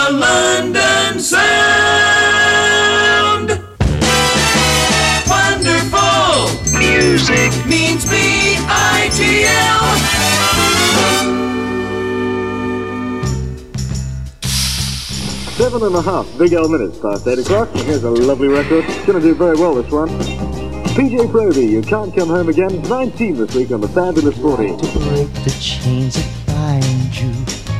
the London Sound. Wonderful music means BITL. 7.5 big L minutes past 8 o'clock, and here's a lovely record. It's going to do very well, this one. PJ Proby, You Can't Come Home Again, 19 this week on the Fabulous 40. To break the chains that bind you,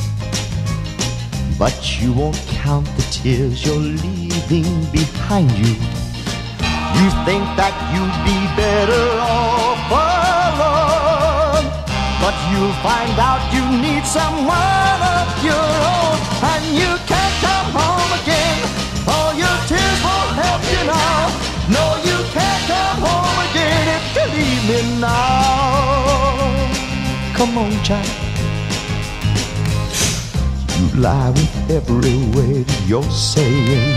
but you won't count the tears you're leaving behind you. You think that you'd be better off alone, but you'll find out you need someone of your own, and you can't come home again. All your tears won't help you now. No, you can't come home again if you leave me now. Come on, child. You lie with every word you're saying.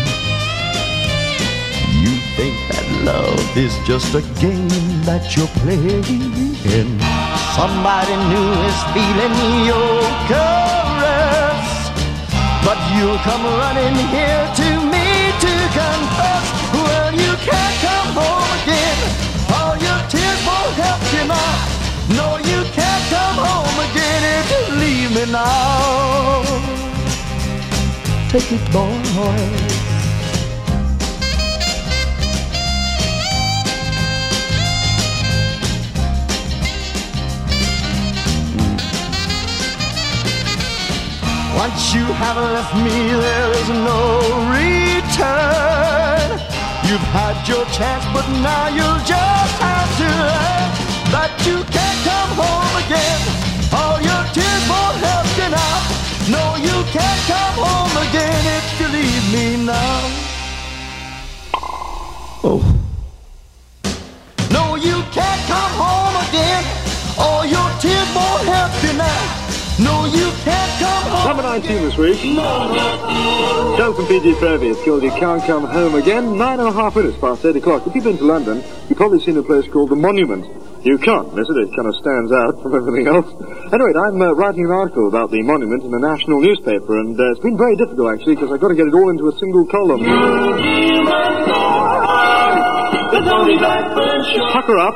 You think that love is just a game that you're playing. Somebody new is feeling your caress, but you'll come running here to me to confess. Well, you can't come home again. All your tears won't help you now. No, you can't come home again if you leave me now. Take it, boy. Once you have left me, there is no return. You've had your chance, but now you'll just have to learn that you can't come home again. All your tears won't help you now. No, you can't come home again if you leave me now. Oh. No, you can't come home again. All your tears won't help you now. No, you can't come home. Number 19 this week. Down from PJ Proby. It's called You Can't Come Home Again. 9.5 minutes past 8 o'clock. If you've been to London, you've probably seen a place called the Monument. You can't miss it. It kind of stands out from everything else. Anyway, I'm writing an article about the Monument in a national newspaper, and it's been very difficult, actually, because I've got to get it all into a single column. Pucker up.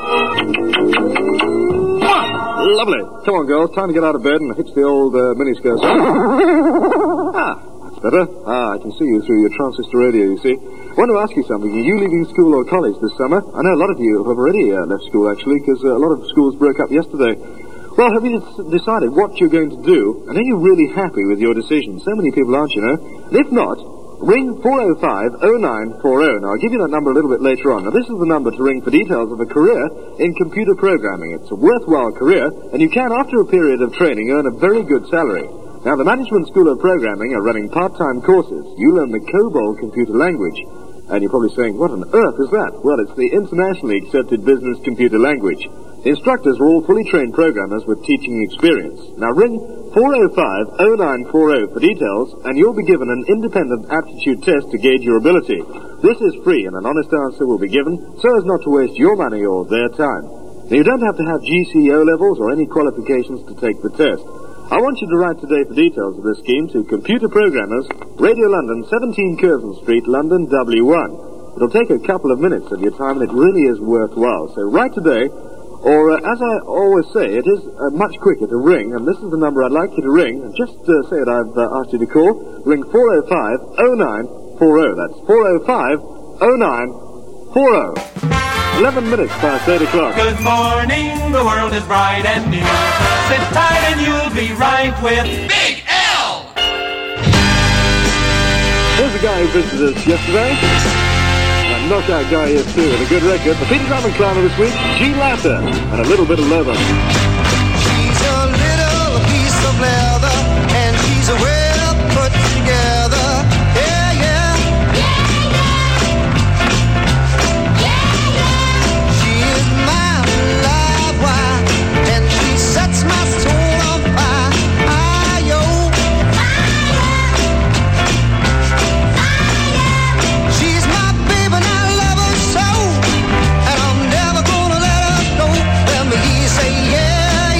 Lovely. Come on, girls. Time to get out of bed and hitch the old miniskirts on. That's better. I can see you through your transistor radio, you see. I want to ask you something. Are you leaving school or college this summer? I know a lot of you have already left school, actually, because a lot of schools broke up yesterday. Well, have you decided what you're going to do? And are you really happy with your decision? So many people aren't, you know. And if not, ring 405-0940. Now, I'll give you that number a little bit later on. Now, this is the number to ring for details of a career in computer programming. It's a worthwhile career, and you can, after a period of training, earn a very good salary. Now, the Management School of Programming are running part-time courses. You learn the COBOL computer language. And you're probably saying, what on earth is that? Well, it's the internationally accepted business computer language. The instructors are all fully trained programmers with teaching experience. Now, ring 405-0940 for details, and you'll be given an independent aptitude test to gauge your ability. This is free, and an honest answer will be given so as not to waste your money or their time. Now, you don't have to have GCE levels or any qualifications to take the test. I want you to write today for details of this scheme to Computer Programmers, Radio London, 17 Curzon Street, London, W1. It'll take a couple of minutes of your time, and it really is worthwhile. So write today, or as I always say, it is much quicker to ring, and this is the number I'd like you to ring. Just say it, I've asked you to call. Ring 405-0940. That's 405-0940. 11 minutes past 8 o'clock. Good morning, the world is bright and new. Sit tight and you'll be right with Big L. Here's a guy who visited us yesterday. And a knockout guy is too, with a good record. The Peter Drummond climber this week, G. Latta, and a little bit of leather. She's a little piece of leather, and she's well put together. Yeah, yeah. She is my live wire, and she sets my soul on fire. Ayo. She's my baby, and I love her so, and I'm never gonna let her go. Let me say yeah.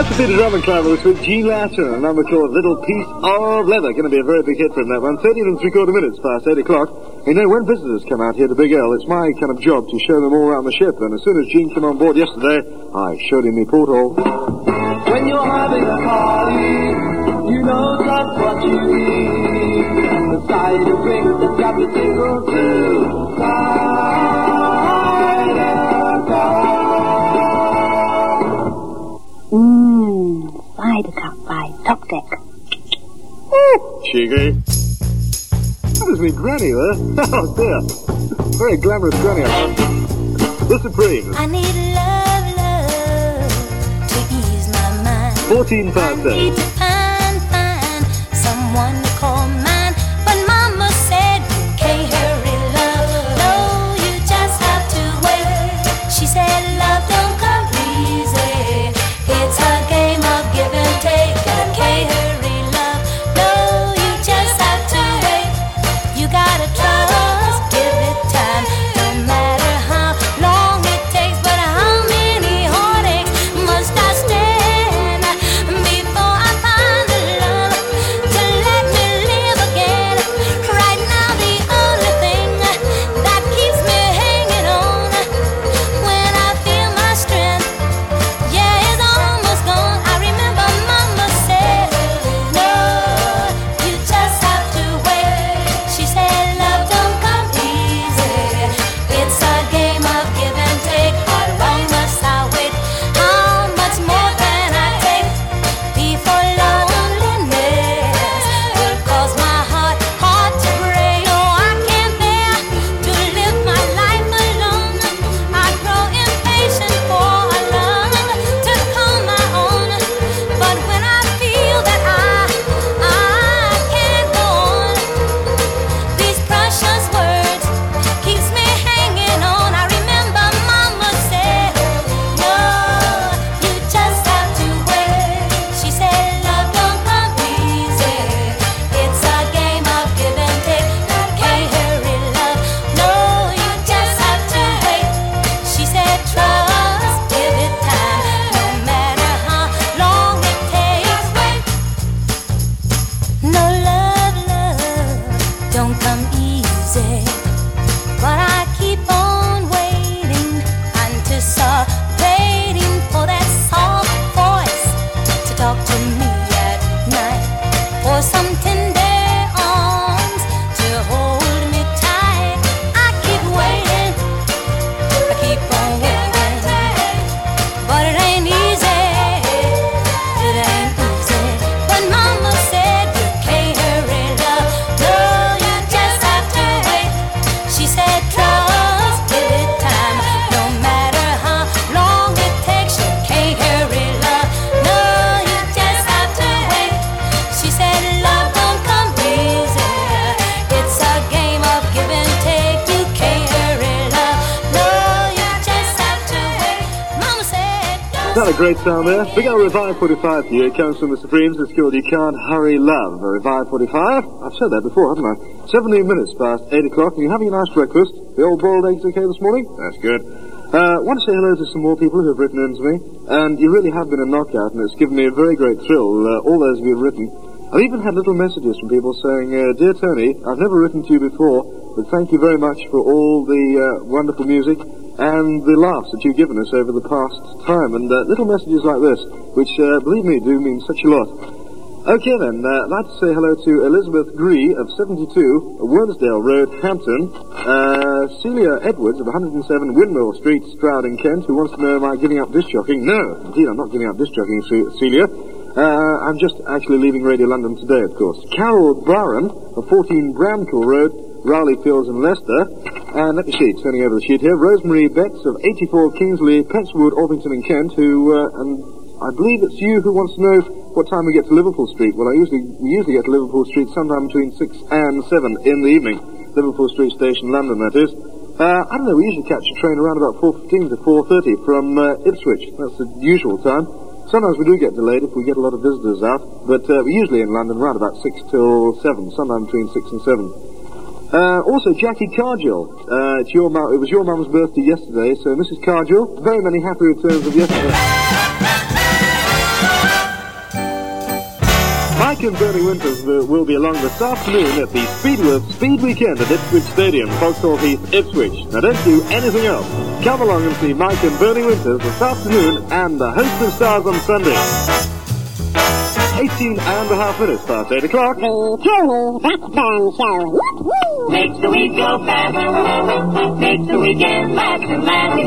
That's the Peter Drummond Climber with Gene Latcher, a number called Little Piece of Leather. Going to be a very big hit from that one. 13 3/4 minutes past 8 o'clock. You know, when visitors come out here to Big L, it's my kind of job to show them all around the ship. And as soon as Gene came on board yesterday, I showed him the porthole. When you're having a party, you know just what you need. The side of drink that's got the tingle too. Cider Cup by Top Deck. Cheeky. That was me granny there. Oh dear. Very glamorous granny. The Supremes. I need love to ease my mind. 14 past 8. I need to find someone to call mine. But Mama said you can't hurry love. No, you just have to wait. She said love don't come easy. It's a game of give and take. You can't hurry love. No, you just have to wait. You gotta trust, give it time. No matter how long it takes, but how many heartaches must I stand before I find the love to let me live again? Right now the only thing that keeps me hanging on when I feel my strength, yeah, it's almost gone. I remember Mama said, no, you just have to wait. She said love don't come easy. It's a game of give and take. How long must I wait? How much more can I take before loneliness will cause my heart to break? No, I can't bear to live my life alone. I grow impatient for a love to call my own. But when I feel that I can't go on, these precious words keeps me hanging on. I remember Mama said, no, you just have to wait. She said love don't come easy. It's a game of give and take. You can't hurry love. No, you just have to wait. She said trust, give it time. No matter how long it takes. No love don't come easy. But I keep on waiting, anticipating for that soft voice to talk to me at night, for some tender arms to hold me tight. I keep waiting, I keep on waiting, but it ain't easy. It ain't easy. But Mama said you can't hurry love. No, you just have to wait. She said trust, give it time. No matter how long it takes, you can't hurry love. No, you just have to wait. She said love don't come easy. It's a game of give and take. You can't hurry love. No, you just have to wait. Mama said Is that a great sound there? Big L Revive 45 here. It comes from the Supremes. It's called You Can't Hurry Love. A Revive 45. I've said that before, haven't I? 17 minutes past 8 o'clock. And you're having a nice breakfast. The old boiled eggs okay this morning? That's good. Want to say hello to some more people who have written in to me. And you really have been a knockout, and it's given me a very great thrill, all those of you who have written. I've even had little messages from people saying, Dear Tony, I've never written to you before, but thank you very much for all the wonderful music and the laughs that you've given us over the past time. And little messages like this, which, believe me, do mean such a lot. Okay then, I'd like to say hello to Elizabeth Gree of 72, Wernsdale Road, Hampton, Celia Edwards of 107 Windmill Street, Stroud in Kent, who wants to know, am I giving up disc jockeying? No, indeed I'm not giving up disc jockeying, Celia. I'm just actually leaving Radio London today, of course. Carol Barron of 14 Bramcool Road, Rowley Fields in Leicester. And let me see, turning over the sheet here, Rosemary Betts of 84 Kingsley, Petswood, Orpington in Kent, who, and I believe it's you who wants to know what time we get to Liverpool Street. Well, we usually get to Liverpool Street sometime between 6 and 7 in the evening. Liverpool Street Station, London, that is. I don't know, we usually catch a train around about 4:15 to 4:30 from Ipswich. That's the usual time. Sometimes we do get delayed if we get a lot of visitors out, but we're usually in London around about 6 till 7, sometime between 6 and 7. Also, Jackie Cargill, it was your mum's birthday yesterday, so Mrs. Cargill, very many happy returns of yesterday. Mike and Bernie Winters will be along this afternoon at the Speedworth Speed Weekend at Ipswich Stadium, Foxhall Heath, Ipswich. Now don't do anything else. Come along and see Mike and Bernie Winters this afternoon and a host of stars on Sunday. 18 and a half minutes past 8 o'clock. The Tony Blackburn Show. Woo-hoo! Makes the week go fast. Makes the weekend last and last.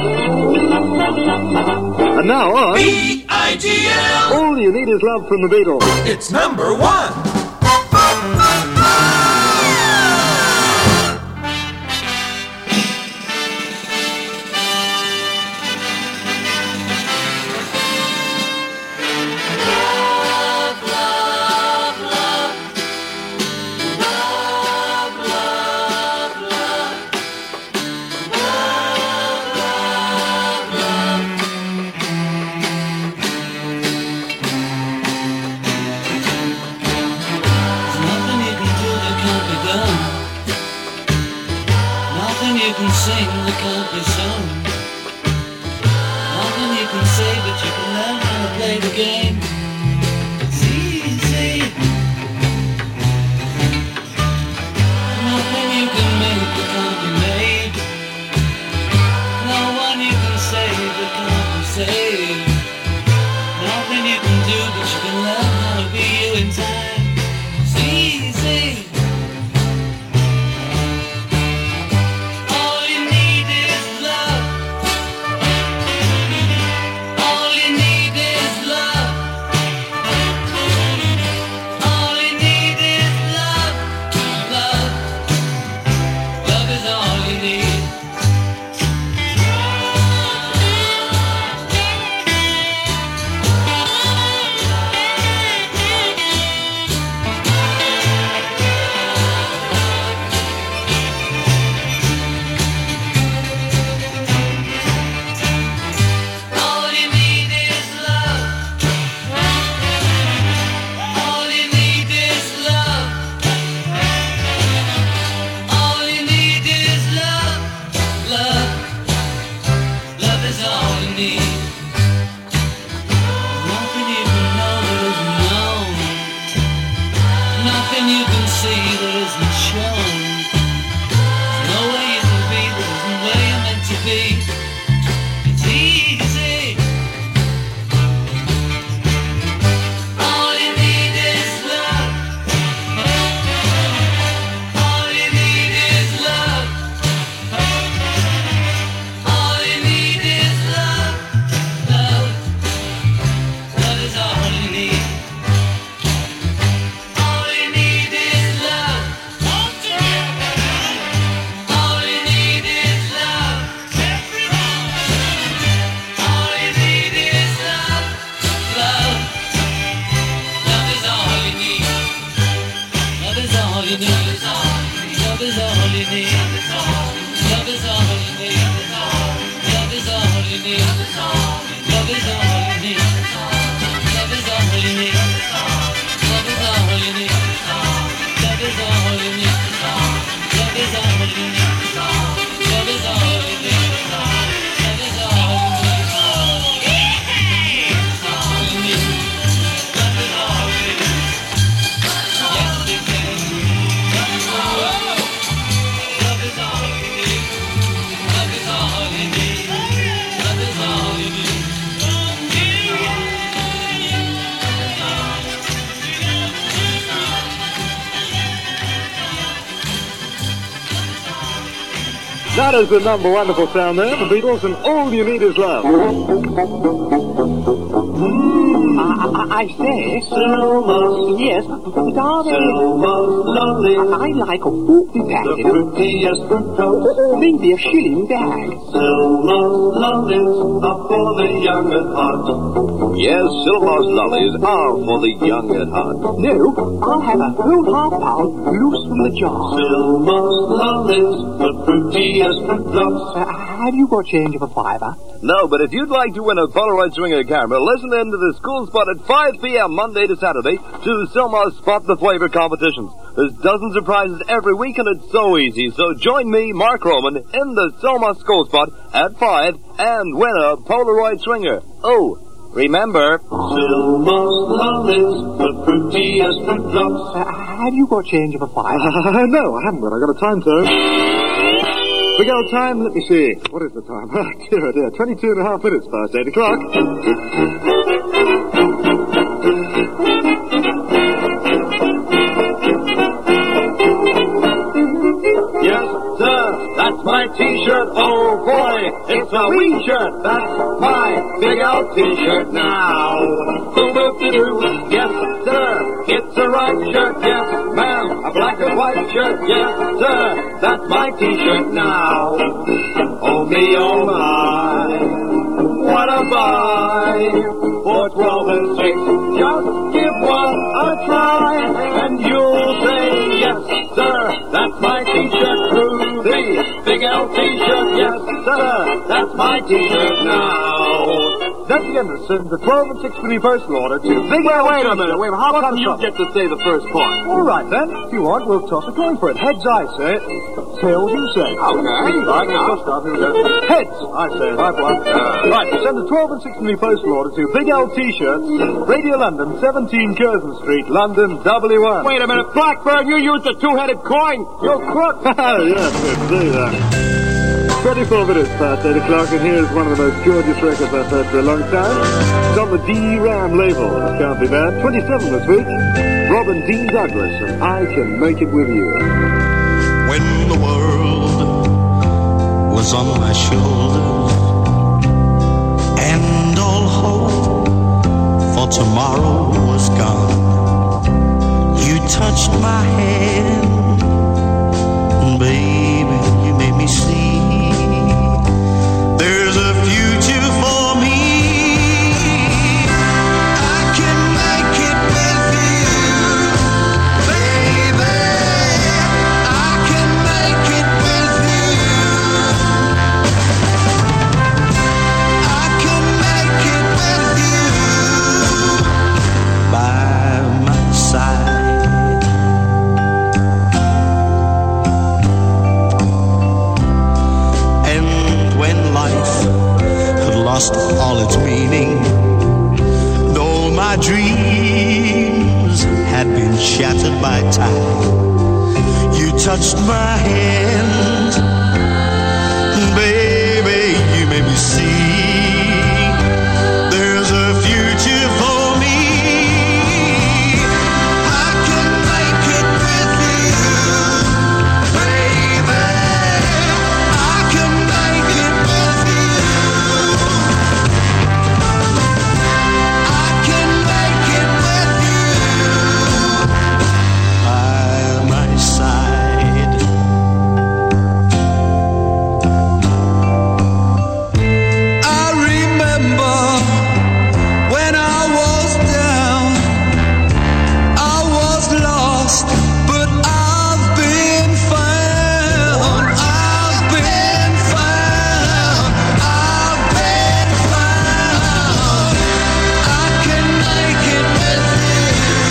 And now on B-I-G-L. All You Need Is Love from the Beatles. It's number one. That is the number wonderful sound there, the Beatles, and All You Need Is Love. I say, Selma. Yes, darling. Selma's lovely. I like a whoopie packet. The prettiest fruit toast. Or maybe a shilling bag. Selma's lovelies are for the young at heart. Yes, Silver's lollies are for the young at heart. No, I'll have a whole half-pound loose from the jar. Selma's lovelies, the prettiest fruit toast. Have you got change of a fiver? No, but if you'd like to win a Polaroid Swinger camera, listen in to the School Spot at 5 p.m. Monday to Saturday to Selma's Spot the Flavor competitions. There's dozens of prizes every week, and it's so easy. So join me, Mark Roman, in the Selma School Spot at 5 and win a Polaroid Swinger. Oh, Remember, Silma's the list, the fruitiest fruit drops. Have you got change of a five? No, I haven't, but I got a time zone. Big old time, let me see. What is the time? Dear, oh dear, 22 and a half minutes past 8 o'clock. Yes, sir, that's my T-shirt. Oh, boy, it's a wee shirt. That's my big out T-shirt now. Boop-a-doo. Yes, sir, it's a right shirt. Yes, ma'am, a black and white shirt. Yes, sir, that's my T-shirt now. Oh, me, oh, my. What a buy for 12 and 6. Just give one a try, and you'll say, yes, sir, that's my T-shirt through the Big L T-shirt. Yes, sir, that's my T-shirt now. Deputy Anderson, the 12 and 6 postal order to Big L. Wait a minute. How come you get to say the first part? All right, then. If you want, we'll toss a coin for it. Heads, I say. Tails, you say. Okay. Right, now. Heads, I say. I've won. Right, send the 12 and 6 postal order to Big L T-shirts, Radio London, 17 Curzon Street, London, W1. Wait a minute, Blackburn, you used a two-headed coin. You're crook. Yes, do that. 24 minutes past 8 o'clock, and here's one of the most gorgeous records I've heard for a long time. It's on the D-Ram label. It can't be bad. 27 this week. Robin Dean Douglas, and I Can Make It With You. When the world was on my shoulders and all hope for tomorrow was gone, you touched my hand, and baby, you made me see there's a future for me. I can make it with you, baby. I can make it with you. I can make it with you by my side. Life had lost all its meaning, though my dreams had been shattered by time. You touched my hand, baby, you made me see there's a future for me. I can make it with you, baby. I can make it with you. I can make it with you by my side. I remember when I was down, I was lost, but I've been found. I've been found. I've been found. I can make it with you,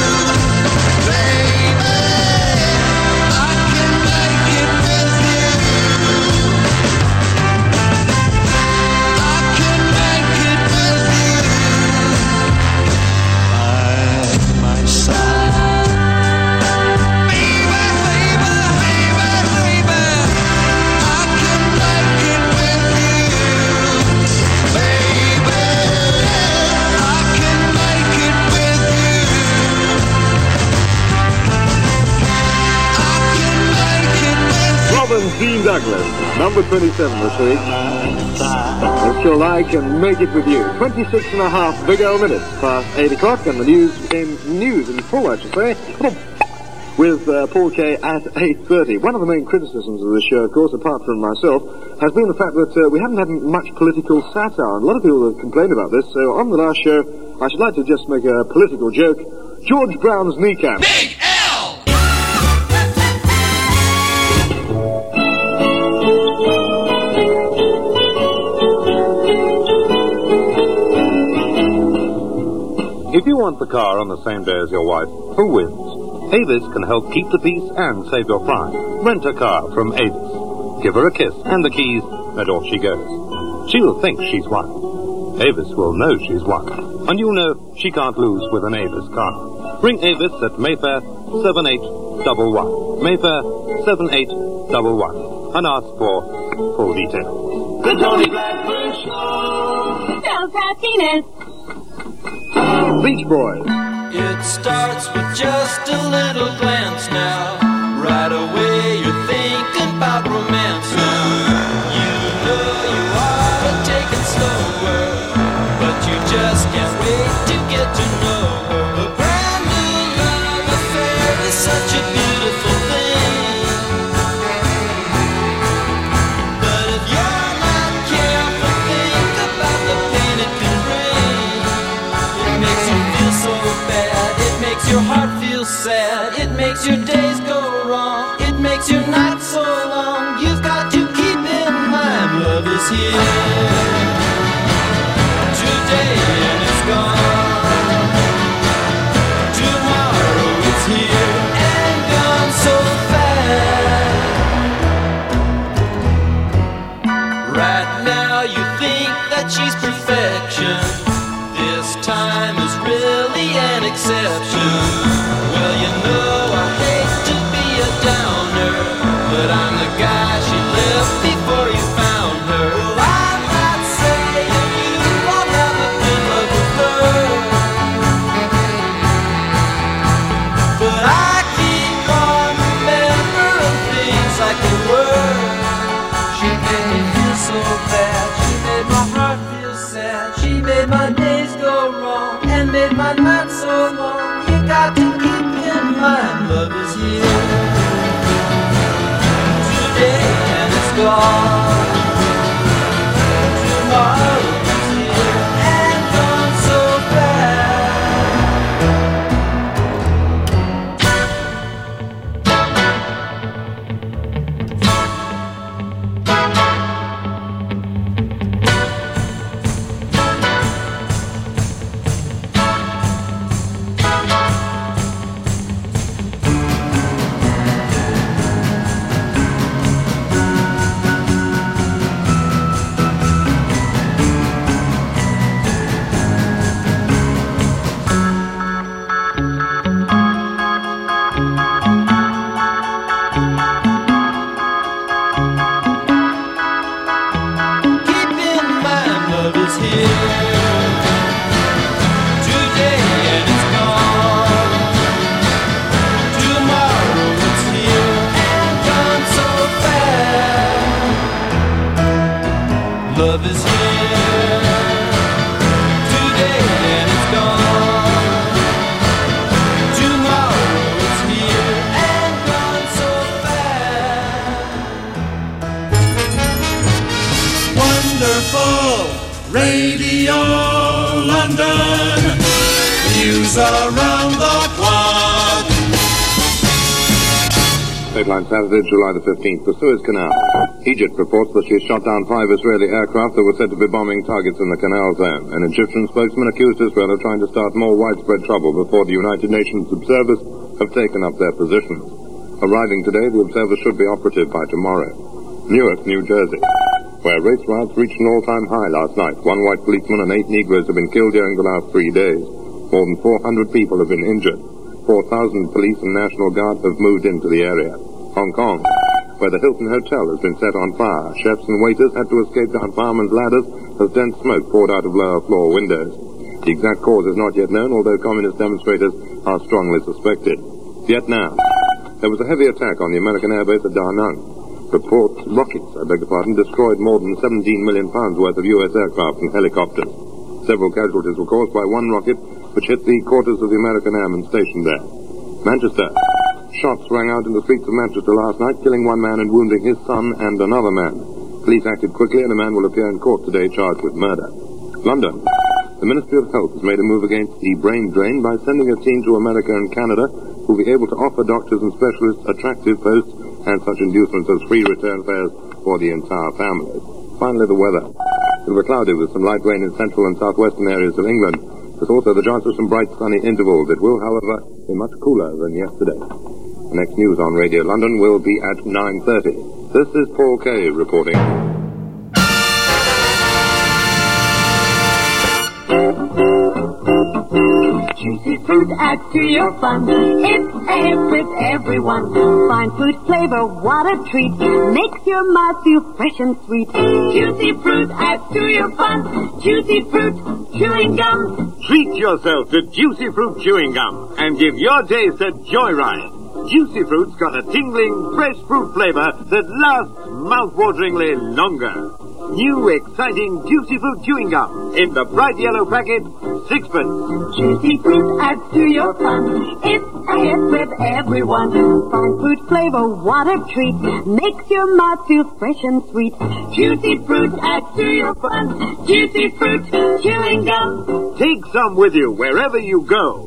baby. I can make it with you. I can make it with you by my side. Baby, baby, baby, baby. I can make it with you, baby. I can make it with you. I can make it with you. Robin Dean Douglas, number 27 this week. It's called I Can Make It With You. 26 and a half big old minutes past 8 o'clock, and the news in full, I should say, with Paul Kay at 8:30. One of the main criticisms of the show, of course, apart from myself, has been the fact that we haven't had much political satire, and a lot of people have complained about this, so on the last show, I should like to just make a political joke. George Brown's kneecap. Big L! If you want the car on the same day as your wife, who wins? Avis can help keep the peace and save your pride. Rent a car from Avis. Give her a kiss and the keys, and off she goes. She'll think she's won. Avis will know she's won. And you know she can't lose with an Avis car. Ring Avis at Mayfair 7811. Mayfair 7811. And ask for full details. The Tony Blackburn Show. Spells happiness. Beach Boys. It starts with just a little glance now. Right away you're thinking about romance now. You know you ought to take it slower, but you just can't wait to get to know her. A brand new love affair is such a beautiful thing. But if you're not careful, think about the pain it can bring. It makes you feel so bad, it makes your heart feel sad, it makes your days go wrong, it makes your night so long. You've got to keep in mind love is here today and it's gone. Tomorrow it's here and gone so fast. Right now you think that she's perfection. This time is really an exception. Well, you know I hate to be a downer, but I'm the guy she left before you found her. Well, I'm not saying you won't have a good love with her, but I keep on remembering things like they were. She made me feel so bad, she made my heart feel sad, she made my days go wrong and made my nights so long. You got to keep in mind love is here today and it's gone. Tomorrow is here and gone so love is here today and it's gone. Tomorrow it's here and gone so fast. Wonderful Radio London. News around the clock. Dateline Saturday, July the 15th, the Suez Canal. Egypt reports that she shot down 5 Israeli aircraft that were said to be bombing targets in the canal zone. An Egyptian spokesman accused Israel of trying to start more widespread trouble before the United Nations observers have taken up their positions. Arriving today, the observers should be operative by tomorrow. Newark, New Jersey, where race riots reached an all-time high last night. 1 white policeman and 8 Negroes have been killed during the last 3 days. More than 400 people have been injured. 4,000 police and National Guard have moved into the area. Hong Kong, where the Hilton Hotel has been set on fire. Chefs and waiters had to escape down firemen's ladders as dense smoke poured out of lower floor windows. The exact cause is not yet known, although communist demonstrators are strongly suspected. Vietnam. There was a heavy attack on the American airbase at Da Nang. Rockets destroyed more than 17 million pounds worth of U.S. aircraft and helicopters. Several casualties were caused by one rocket, which hit the quarters of the American airmen stationed there. Manchester. Shots rang out in the streets of Manchester last night, killing 1 man and wounding his son and another man. Police acted quickly and a man will appear in court today charged with murder. London. The Ministry of Health has made a move against the brain drain by sending a team to America and Canada who will be able to offer doctors and specialists attractive posts and such inducements as free return fares for the entire family. Finally, the weather. It will be cloudy with some light rain in central and southwestern areas of England. There's also the chance of some bright sunny intervals. It will, however, be much cooler than yesterday. The next news on Radio London will be at 9:30. This is Paul Kay reporting. Juicy fruit adds to your fun. It's a hit with everyone. Fine fruit flavor, what a treat. Makes your mouth feel fresh and sweet. Juicy fruit adds to your fun. Juicy fruit chewing gum. Treat yourself to Juicy Fruit Chewing Gum and give your taste a joyride. Juicy Fruit's got a tingling, fresh fruit flavor that lasts mouth-wateringly longer. New, exciting Juicy Fruit Chewing Gum in the bright yellow packet, 6pence. Juicy fruit adds to your fun. It's a hit with everyone. Fine fruit flavor, what a treat. Makes your mouth feel fresh and sweet. Juicy fruit adds to your fun. Juicy fruit chewing gum. Take some with you wherever you go.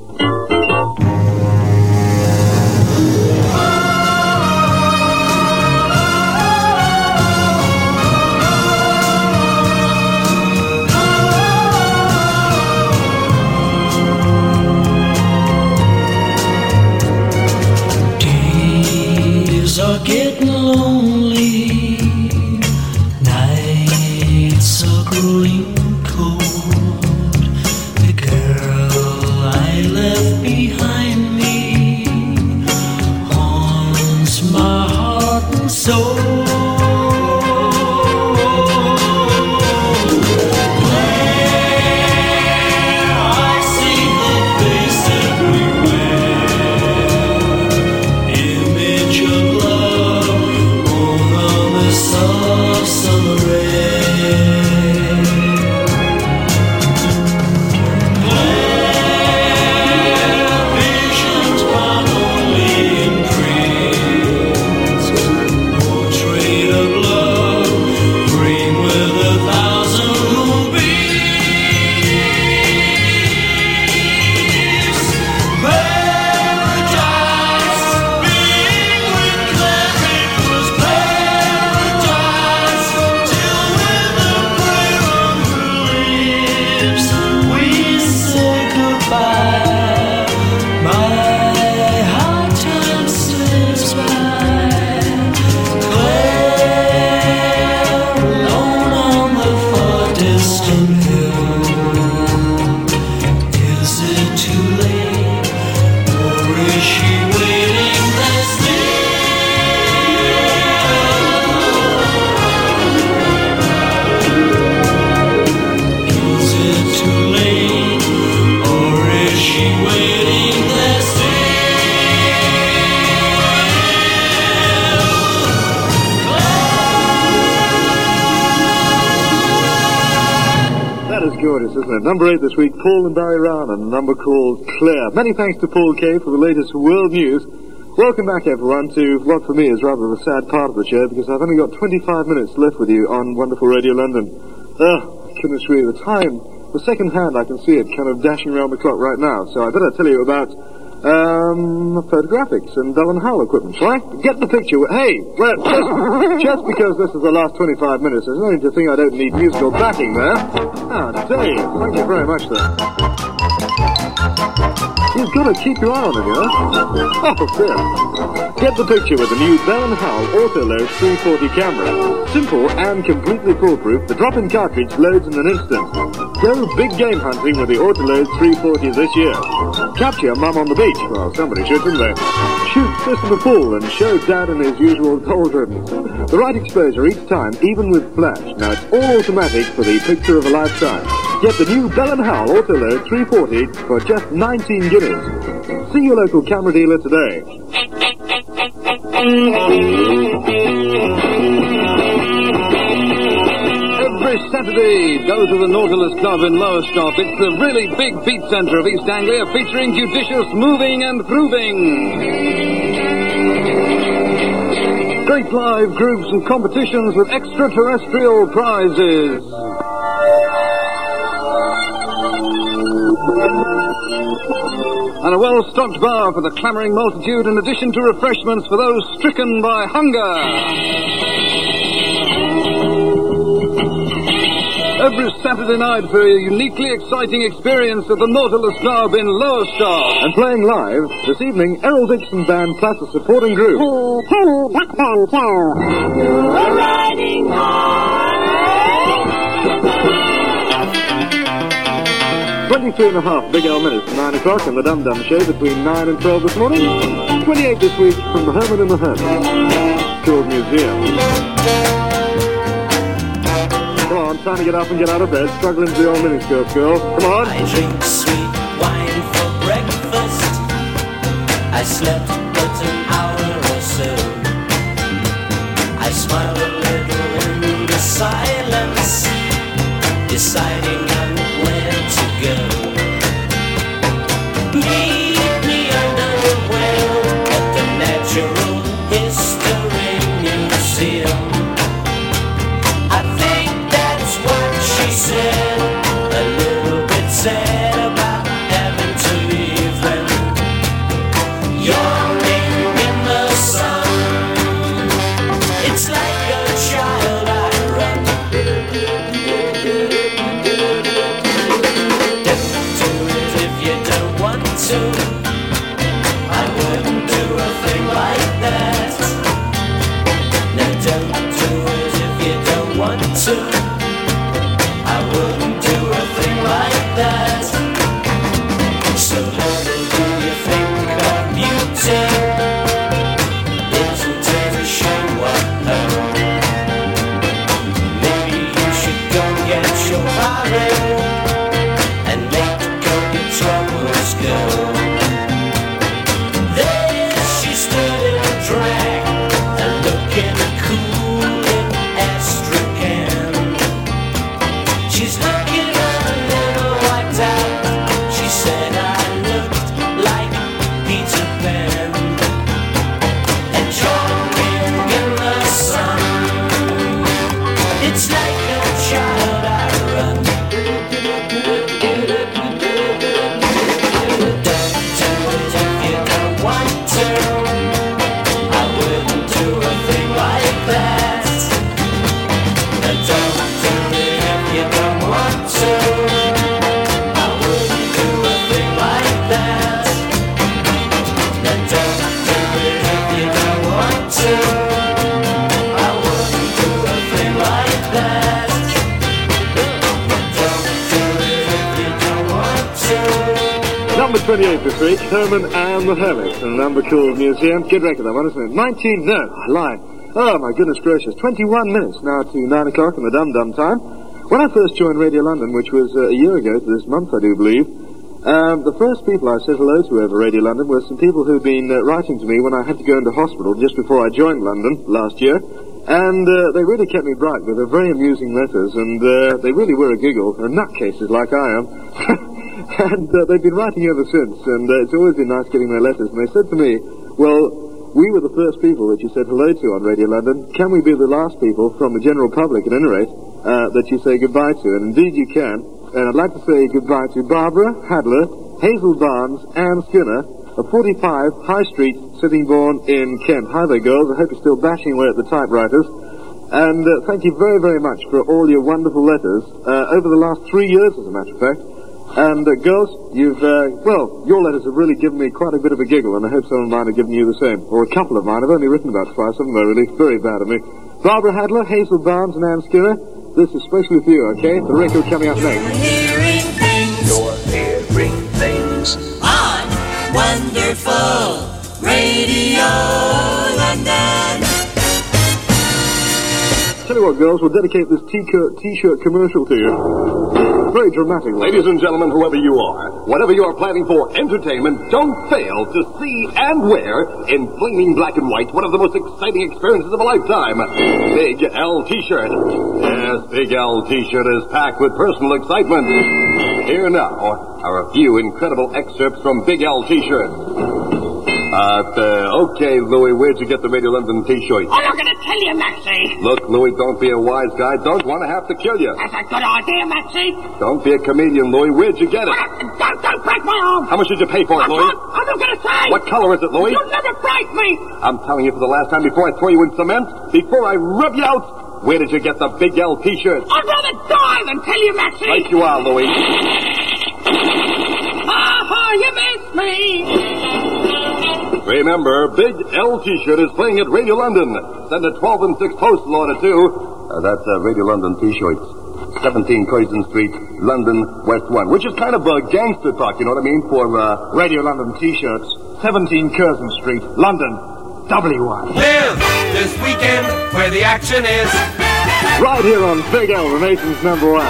Are getting lonely, nights are growing cold. The girl I left behind me haunts my heart and soul. Isn't it? Number 8 this week, Paul and Barry Rowan, and a number called Claire. Many thanks to Paul Kay for the latest world news. Welcome back, everyone, to what for me is rather the sad part of the show, because I've only got 25 minutes left with you on wonderful Radio London. Goodness me, the time, the second hand, I can see it kind of dashing around the clock right now, so I better tell you about photographics and Bell & Howell equipment, shall I? Get the picture. Hey, well, just because this is the last 25 minutes, there's no need to think I don't need musical backing there. Ah, Dave, thank you very much, sir. You've got to keep your eye on him, you know? Oh, dear. Get the picture with the new Bell & Howell Autoload 340 camera. Simple and completely foolproof, the drop-in cartridge loads in an instant. Go big game hunting with the Autoload 340 this year. Capture Mum on the beach. Well, somebody should, shouldn't they? Shoot Sis in the pool and show Dad in his usual doldrums. The right exposure each time, even with flash. Now, it's all automatic for the picture of a lifetime. Get the new Bell & Howell Autoload 340 for just 19 guineas. See your local camera dealer today. Every Saturday, go to the Nautilus Club in Lowestoft. It's the really big beat centre of East Anglia, featuring judicious moving and grooving. Great live groups and competitions with extraterrestrial prizes. And a well-stocked bar for the clamouring multitude, in addition to refreshments for those stricken by hunger. Every Saturday night for a uniquely exciting experience at the Nautilus Club in Lowestoft. And playing live this evening, Errol Dixon Band plus a supporting group. The Tony Blackburn Show. You're riding high. 23 and a half Big L minutes to 9 o'clock on the Dum Dum Show between 9 and 12 this morning. 28 this week from the Herman and the Hermit. Cool Museum. Come on, time to get up and get out of bed. Struggling to the old miniskirt, girl. Come on. I drink sweet wine for breakfast. I slept but an hour or so. I smile a little in the silence, deciding on where to go. Meet me under the well at the Natural History Museum. I think that's what she said, a little bit sad about having to leave when yawning in the sun. It's like a child I run. Don't do it if you don't want to. I wouldn't do a thing like that. No, don't do it if you don't want to. I wouldn't do a thing like that. So little do you think of beauty. Isn't it a shame what hurt? Maybe you should go get your Harry and make all your troubles go. There she stood in a drag and looking cool in Astrakhan. She's looking a little wiped out. She said I looked like Peter Pan, enjoying in the sun. It's like a child I run. Don't do it if you don't want to. I wouldn't do a thing like that. Don't do it if you don't want to. I wouldn't do a thing like that. Don't do it if you don't want to. I wouldn't do a thing like that. Don't do it if you don't want to. Number 28 this week, Herman and the Hermit, and number cool Museum. Good record, that one, isn't it? 19, no, I lied. Oh, my goodness gracious. 21 minutes now to 9 o'clock in the dum-dum time. When I first joined Radio London, which was a year ago to this month, I do believe, the first people I said hello to over Radio London were some people who'd been writing to me when I had to go into hospital just before I joined London last year. And they really kept me bright with their very amusing letters, and they really were a giggle. They're nutcases like I am. And they've been writing ever since, and it's always been nice getting their letters. And they said to me, well, we were the first people that you said hello to on Radio London. Can we be the last people from the general public, at any rate, that you say goodbye to? And indeed you can. And I'd like to say goodbye to Barbara Hadler, Hazel Barnes, Anne Skinner, of 45 High Street, Sittingbourne in Kent. Hi there, girls. I hope you're still bashing away at the typewriters. And thank you very, very much for all your wonderful letters over the last 3 years, as a matter of fact. And girls, you've, your letters have really given me quite a bit of a giggle, and I hope some of mine have given you the same. Or a couple of mine. I've only written about 5. Some of them are really very bad of me. Barbara Hadler, Hazel Barnes, and Anne Skinner, this is especially for you, okay? The record coming up next. Hearing things. You're hearing things on Wonderful Radio London. Tell you what, girls, we'll dedicate this t-shirt commercial to you. Very dramatic. Ladies and gentlemen, whoever you are, whatever you are planning for entertainment, don't fail to see and wear, in flaming black and white, one of the most exciting experiences of a lifetime. Big L T-shirt. Yes, Big L T-shirt is packed with personal excitement. Here now are a few incredible excerpts from Big L T-shirt. Okay, Louis, where'd you get the Radio London T-shirt? I'm not going to tell you, Maxie. Look, Louis, don't be a wise guy. Don't want to have to kill you. That's a good idea, Maxie. Don't be a comedian, Louis. Where'd you get it? Don't break my arm. How much did you pay for it, Louis? I'm not going to say. What color is it, Louis? You'll never break me. I'm telling you for the last time before I throw you in cement, before I rub you out, where did you get the Big L T-shirt? I'd rather die than tell you, Maxie. Right you are, Louis. You missed me. Remember, Big L T-shirt is playing at Radio London. Send a 12 and 6 postal order, too. That's Radio London T-shirts. 17 Curzon Street, London, West 1. Which is kind of a gangster talk, you know what I mean? For Radio London T-shirts. 17 Curzon Street, London, W1. Live this weekend where the action is. Right here on Big L, the nation's number one.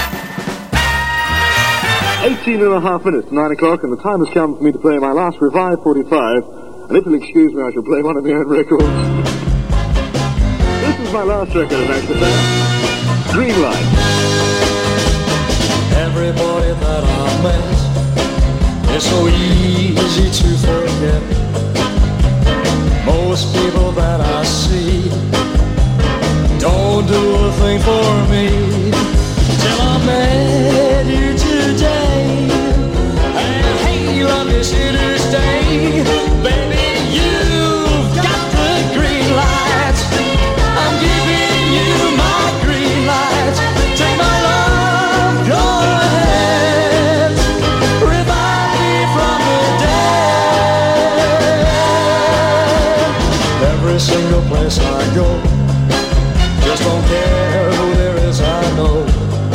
18 and a half minutes to 9 o'clock, and the time has come for me to play my last Revive 45. And if you'll excuse me, I shall play one of my own records. This is my last record, in actual fact. Green Light. Everybody that I met, it's so easy to forget. Most people that I see don't do a thing for me till I met you today. And hey, love is here to stay. Baby, you've got the green light. I'm giving you my green light. Take my love, go ahead. Revive me from the dead. Every single place I go, just don't care who there is, I know.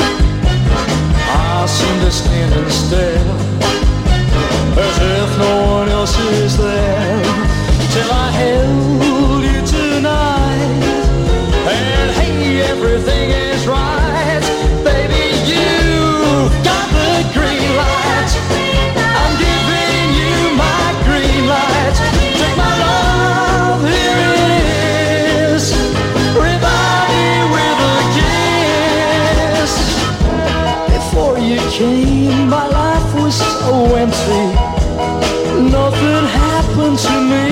I seem to stand and stare as if no one else is there, till I held you tonight. And hey, everything is right. Baby, you've got the green light. I'm giving you my green light. Take my love, here it is. Revive me with a kiss. Before you came, my life was so empty. Nothing happened to me.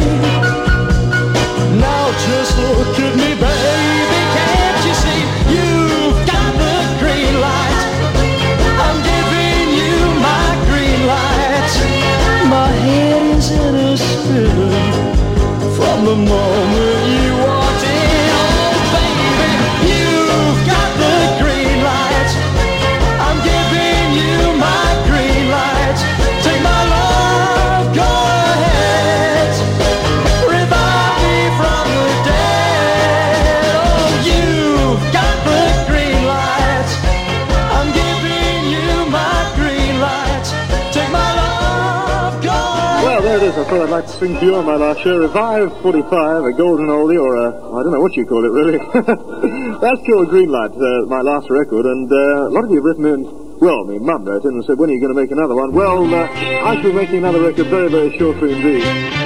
Now just look at me, baby. Can't you see? You've got the green light. I'm giving you my green light. My head is in a spin from the moment you walked in. Oh, baby, you've got the green light. I'm giving you my green light. Take my love, go ahead. Revive me from the dead. Oh, you've got the green light. I'm giving you my green light. Take my love, go ahead. Well, there it is. I thought I'd like to sing for you on my last show. Revive 45, a golden oldie, or a, I don't know what you call it, really. That's called Green Light, my last record, and a lot of you have written in, well, my mum wrote in and said, when are you going to make another one? Well, I shall be making another record very, very shortly indeed.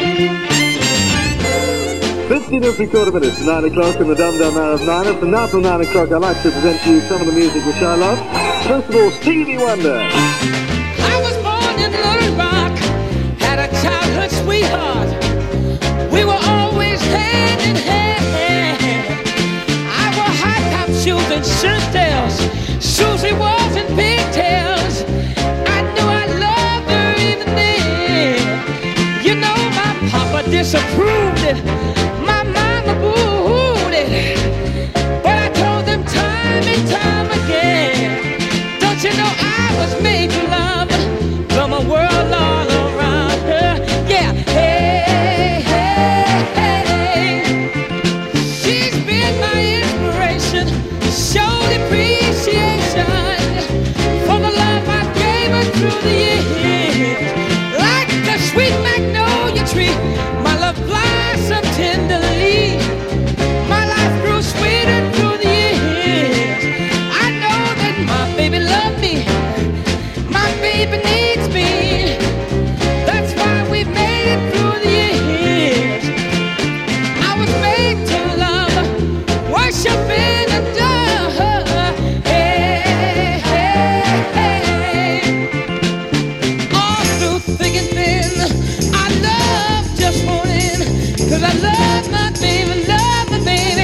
15 and 3/4 minutes to 9 o'clock in the Dum-Dum Hour of 9. From now till 9 o'clock, I'd like to present to you some of the music which I love. First of all, Stevie Wonder. I was born in Little Rock, had a childhood sweetheart. We were always hand in hand. I wore high-top shoes and shirt-tails. Susie was in pigtails. I knew I loved her even then. You know my papa disapproved it. My mama booed it. But I told them time and time again, don't you know I was made for love from a world all around her. Yeah, hey, hey, hey. She's been my inspiration, showed appreciation for the love I gave her through the years. Like the sweet magnolia tree, my love blossomed tenderly. My life grew sweeter through the years. I know that my baby loved me. My baby needs me. That's why we made it through the years. I was made to love, worship and adore her. Hey, hey, hey. All through thick and thin, I love just wanting, 'cause I love my baby, love my baby.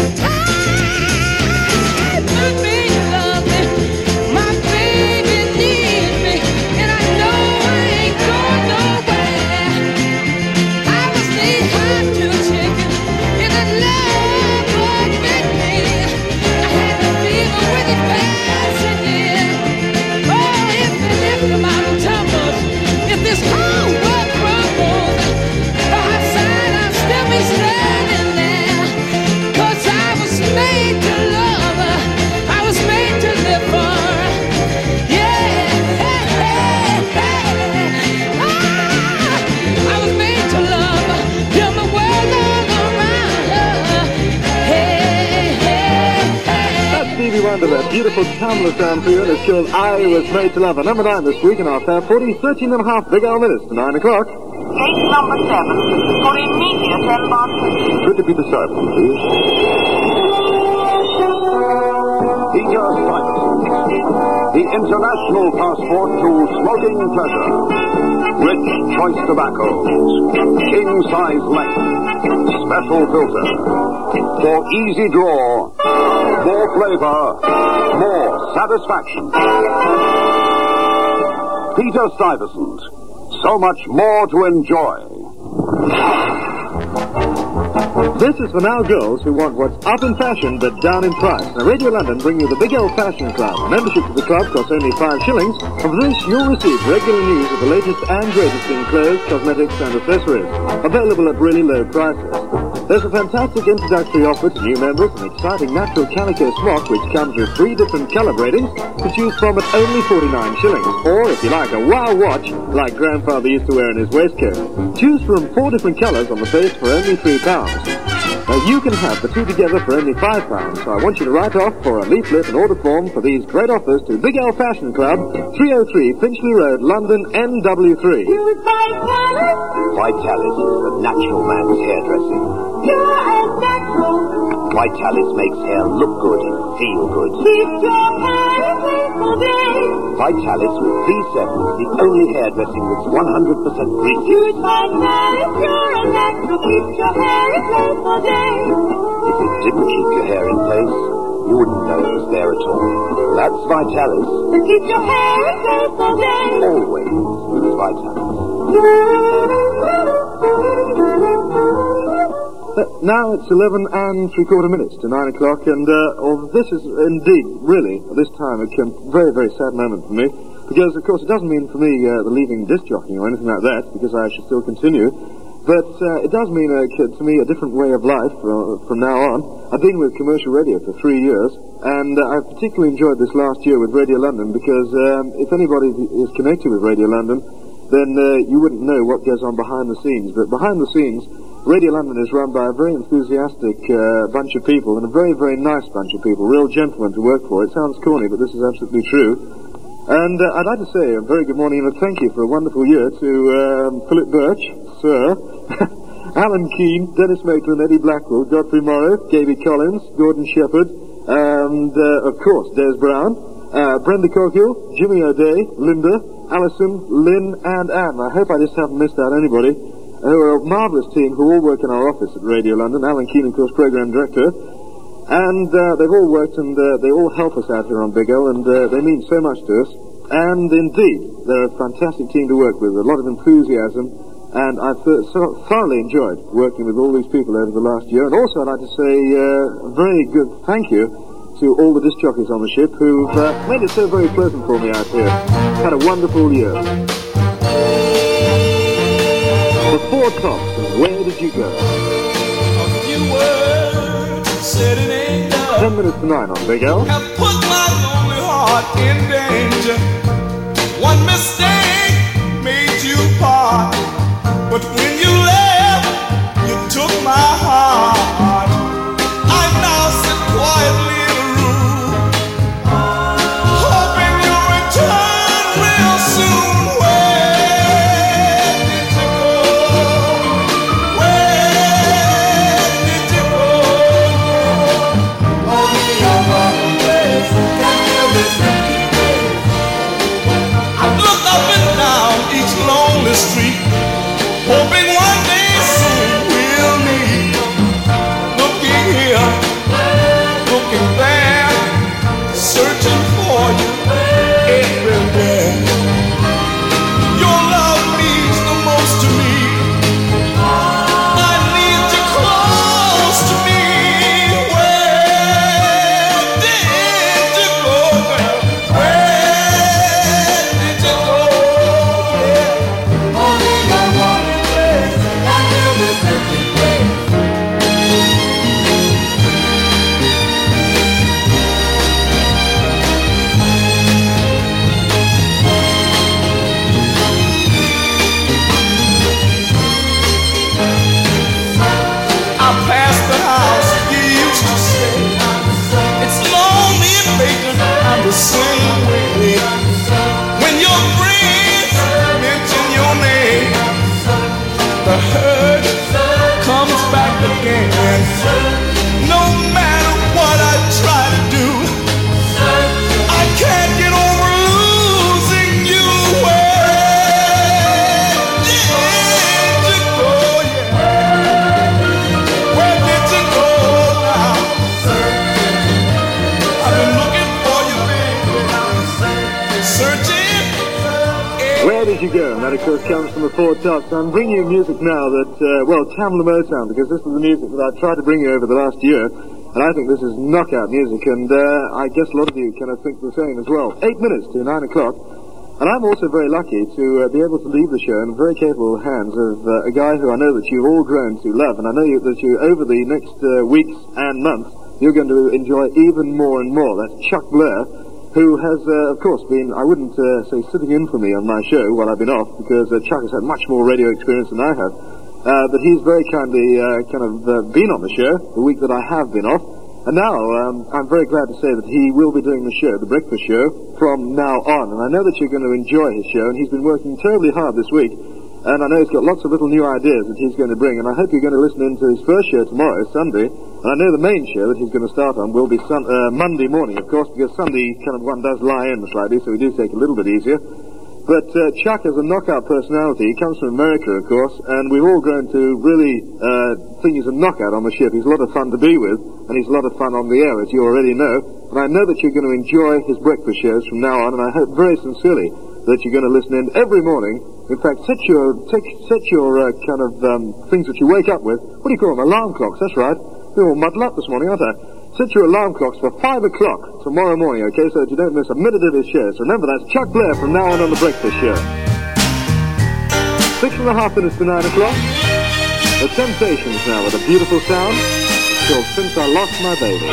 My baby loves me, my baby needs me, and I know I ain't going nowhere. I was knee high to the chicken, and the love would make me. Stevie Wonder, that beautiful timeless sound for you, and it's called I Was Made to Love. Her number 9 this week in our Fab 40, 13 and a half Big L minutes to 9 o'clock. Gate number 7 for immediate embarkation. Could it be the sergeant, please? Peter Stuyvesant, the international passport to smoking pleasure. Rich choice tobaccos, king-size length, special filter. For easy draw, more flavor, more satisfaction. Peter Stuyvesant, so much more to enjoy. This is for now girls who want what's up in fashion but down in price. Now, Radio London bring you the Big L Fashion Club. Membership to the club costs only 5 shillings. And for this, you'll receive regular news of the latest and greatest in clothes, cosmetics, and accessories. Available at really low prices. There's a fantastic introductory offer to new members, an exciting natural calico smock which comes with 3 different colour ratings to choose from at only 49 shillings. Or, if you like, a wow watch like Grandfather used to wear in his waistcoat. Choose from 4 different colours on the face for only £3. Now, you can have the 2 together for only £5, so I want you to write off for a leaflet and order form for these great offers to Big L Fashion Club, 303 Finchley Road, London, NW3. Vitalis is the natural man's hairdressing. Pure and natural. Vitalis makes hair look good and feel good. Keep your hair in place all day. Vitalis with V7 is the only hairdressing that's 100% greasy. Use Vitalis, pure and natural. Keep your hair in place all day. If it didn't keep your hair in place, you wouldn't know it was there at all. That's Vitalis. To keep your hair in place all day. Always use Vitalis. Now it's 11 and 3/4 minutes to 9 o'clock, and this is indeed, really, at this time, a very, very sad moment for me, because, of course, it doesn't mean for me the leaving disc jockeying or anything like that, because I should still continue, but it does mean, to me, a different way of life from now on. I've been with commercial radio for 3 years, and I've particularly enjoyed this last year with Radio London, because if anybody is connected with Radio London, then you wouldn't know what goes on behind the scenes, but behind the scenes, Radio London is run by a very enthusiastic bunch of people, and a very, very nice bunch of people, real gentlemen to work for. It sounds corny, but this is absolutely true. And I'd like to say a very good morning and a thank you for a wonderful year to Philip Birch, Sir, Alan Keane, Dennis Maitland, Eddie Blackwell, Godfrey Morrow, Gaby Collins, Gordon Shepherd, and, of course, Des Brown, Brenda Coghill, Jimmy O'Day, Linda, Alison, Lynn, and Anne. I hope I just haven't missed out anybody. Who are a marvellous team who all work in our office at Radio London. Alan Keane, of course, Programme Director. And they've all worked, and they all help us out here on Big L, and they mean so much to us. And indeed, they're a fantastic team to work with, a lot of enthusiasm, and I've thoroughly enjoyed working with all these people over the last year. And also, I'd like to say a very good thank you to all the disc jockeys on the ship who've made it so very pleasant for me out here. Had a wonderful year. Before Tops, where did you go? A few words said it ain't done. 10 minutes to 9 on Big L. Have put my lonely heart in danger. One mistake made you part, but when you left, you took my heart. I now sit quietly in a room, hoping you'll return real soon. Street, hoping one day soon we'll meet. As You Go, and that of course comes from the Four Tops. I'm bringing you music now that, Tamla Motown, because this is the music that I've tried to bring you over the last year, and I think this is knockout music, and I guess a lot of you kind of think the same as well. 8 minutes to 9 o'clock, and I'm also very lucky to be able to leave the show in very capable hands of a guy who I know that you've all grown to love, and I know that you, over the next weeks and months, you're going to enjoy even more and more. That's Chuck Blair, who has, of course, been, I wouldn't say sitting in for me on my show while I've been off, because Chuck has had much more radio experience than I have. But he's very kindly been on the show the week that I have been off. And now, I'm very glad to say that he will be doing the show, the breakfast show, from now on. And I know that you're going to enjoy his show, and he's been working terribly hard this week. And I know he's got lots of little new ideas that he's going to bring, and I hope you're going to listen in to his first show tomorrow, Sunday. And I know the main show that he's going to start on will be Monday morning, of course, because Sunday one does lie in slightly, so we do take it a little bit easier. But Chuck is a knockout personality. He comes from America, of course, and we've all grown to really think he's a knockout on the ship. He's a lot of fun to be with, and he's a lot of fun on the air, as you already know. And I know that you're going to enjoy his breakfast shows from now on, and I hope very sincerely that you're going to listen in every morning. In fact, set your things that you wake up with. What do you call them? Alarm clocks, that's right. They're all muddled up this morning, aren't they? Set your alarm clocks for 5 o'clock tomorrow morning, okay, so that you don't miss a minute of his show. So remember, that's Chuck Blair from now on the Breakfast Show. 6.5 minutes to 9 o'clock. The Temptations now with a beautiful sound. It's called Since I Lost My Baby.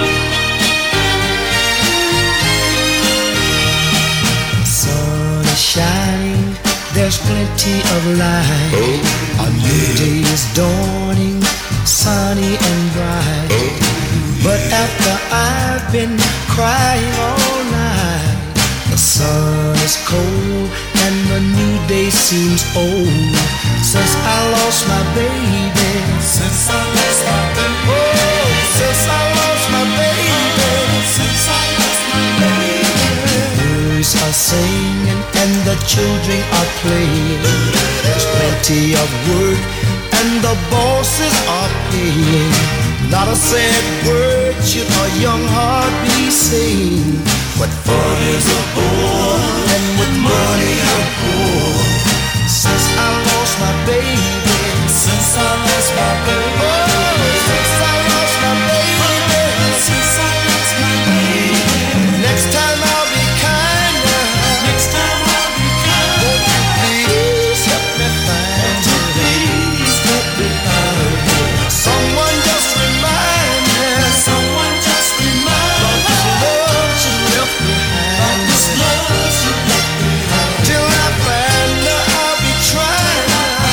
Sun is shining, there's plenty of light. A new day is dawning, sunny and bright. But after I've been crying all night, the sun is cold and the new day seems old. Since I lost my baby, since I lost my baby, oh, since I lost my baby, since I lost my baby. Birds are singing and the children are playing. There's plenty of work and the bosses are paying. Not a sad word should a young heart be saying. But fun is a bore, and with money I'm poor. Since I lost my baby, since I lost my baby, oh, since I lost my baby, since I lost my baby. Next time I'll be kinder. Next time I'll be kinder. Won't you please help me find her? Please help me find her. Someone just remind me. Someone just remind me. Love she left behind. This love she left behind. Till I find her, I'll be trying.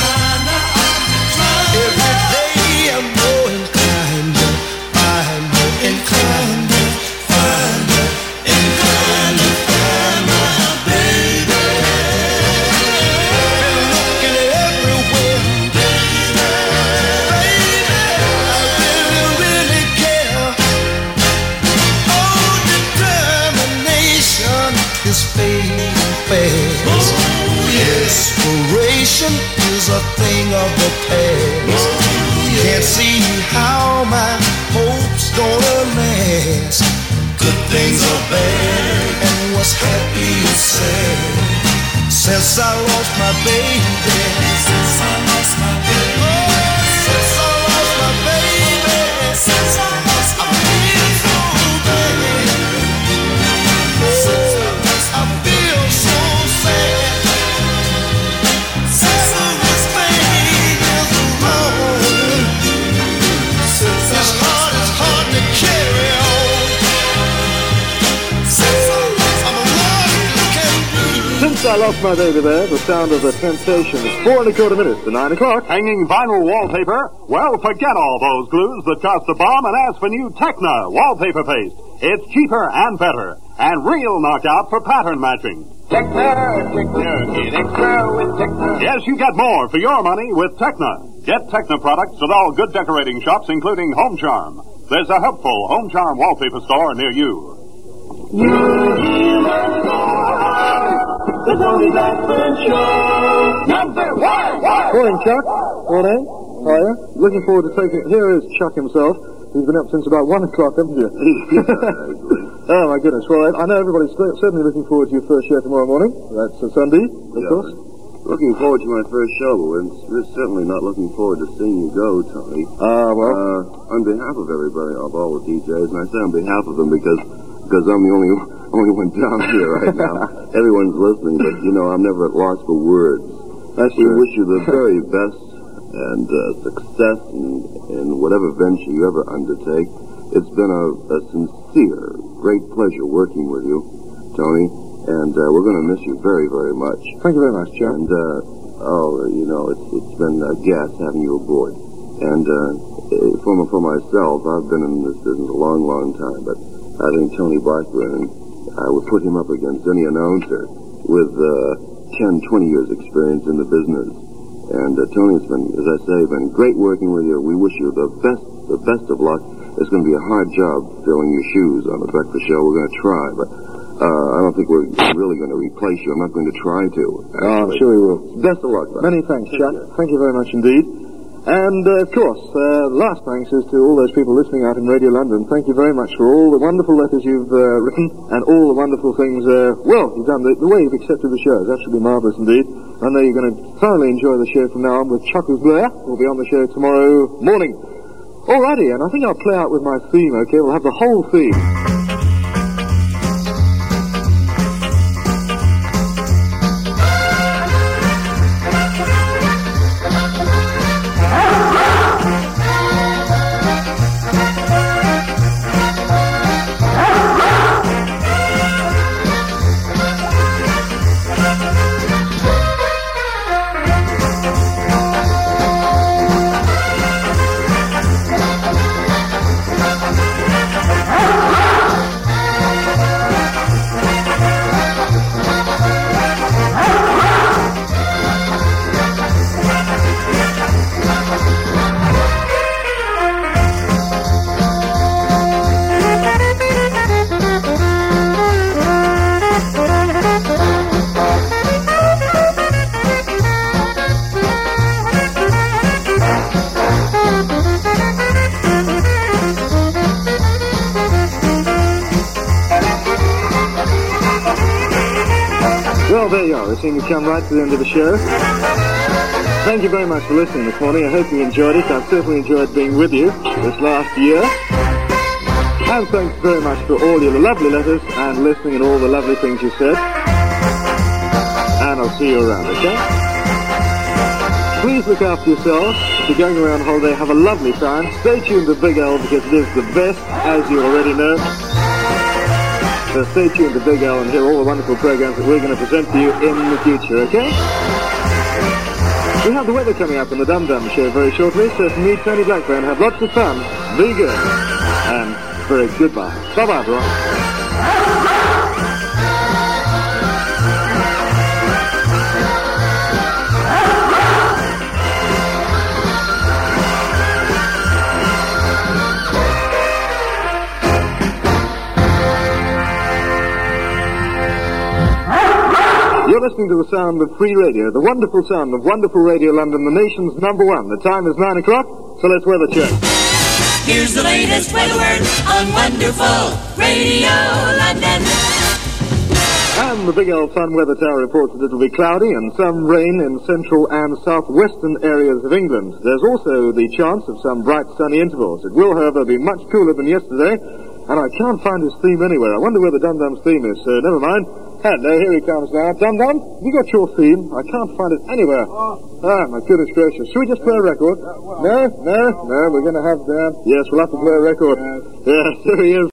Every day I'm more inclined to find her, inclined to find her, inclined to find my baby. Been looking everywhere, baby. I really care. Oh, determination is fading fast. Desperation is a thing of the past. Can't see how my hope's gonna last. Good things are bad, and what's happy is sad. Since I lost my baby, since I lost my baby, oh, since I lost my baby, since I lost my baby, so bad. Oh, I feel so sad. Since I lost my baby is alone. This heart is hard to carry on. Since I lost, I'm alone, can't breathe. Since I Lost My Baby there, the sound of the Temptations. 4.25 minutes to 9 o'clock. Hanging vinyl wallpaper? Well, forget all those glues that cost a bomb and ask for new Techna wallpaper paste. It's cheaper and better, and real knockout for pattern matching. Techna, get extra with Techna. Yes, you get more for your money with Techna. Get Techna products at all good decorating shops, including Home Charm. There's a helpful Home Charm wallpaper store near you. The Tony Blackburn Show. Number one. Morning, Chuck. Morning. How are you? Looking forward to taking... Here is Chuck himself. He's been up since about 1 o'clock, haven't you? Oh, my goodness. Well, I know everybody's certainly looking forward to your first show tomorrow morning. That's a Sunday, of course. Looking forward to my first show, but we're certainly not looking forward to seeing you go, Tony. On behalf of everybody, of all the DJs, and I say on behalf of them because I'm the only one down here right now. Everyone's listening, but, I'm never at loss for words. We wish you the very best and success in whatever venture you ever undertake. It's been a sincere, great pleasure working with you, Tony. And we're going to miss you very, very much. Thank you very much, Joe. And, it's been a gas having you aboard. And for myself, I've been in this business a long, long time, but having Tony Blackburn, I would put him up against any announcer with 10, 20 years experience in the business. And Tony's been, as I say, been great working with you. We wish you the best of luck. It's going to be a hard job filling your shoes on the breakfast show. We're going to try, but I don't think we're really going to replace you. I'm not going to try to. I'm sure we will. Best of luck, man. Many thanks, Chuck. Thank you very much indeed. And, of course, last thanks is to all those people listening out in Radio London. Thank you very much for all the wonderful letters you've written and all the wonderful things, you've done. The way you've accepted the show is absolutely marvellous indeed. I know you're going to thoroughly enjoy the show from now on with Chuck Blair. We'll be on the show tomorrow morning. Alrighty, and I think I'll play out with my theme, okay? We'll have the whole theme. Well, there you are. We're seeing you come right to the end of the show. Thank you very much for listening this morning. I hope you enjoyed it. I've certainly enjoyed being with you this last year. And thanks very much for all your lovely letters and listening and all the lovely things you said. And I'll see you around, okay? Please look after yourselves. If you're going around holiday, have a lovely time. Stay tuned to Big L because it is the best, as you already know. So stay tuned to Big L and hear all the wonderful programs that we're going to present to you in the future, okay? We have the weather coming up in the Dum Dum Show very shortly, so from me, Tony Blackburn, have lots of fun, be good, and very goodbye. Bye-bye, everyone. You're listening to the sound of free radio, the wonderful sound of wonderful Radio London, the nation's number one. The time is 9 o'clock, so let's weather check. Here's the latest weather word on Wonderful Radio London. And the Big L Sun Weather Tower reports that it'll be cloudy and some rain in central and southwestern areas of England. There's also the chance of some bright sunny intervals. It will, however, be much cooler than yesterday, and I can't find his theme anywhere. I wonder where the Dum Dum's theme is, so never mind. Hello, here he comes now. Dum Dum, you got your theme? I can't find it anywhere. Ah, my goodness gracious. Should we just play a record? No, we're going to have... yes, we'll have to play a record. Yeah, here he is.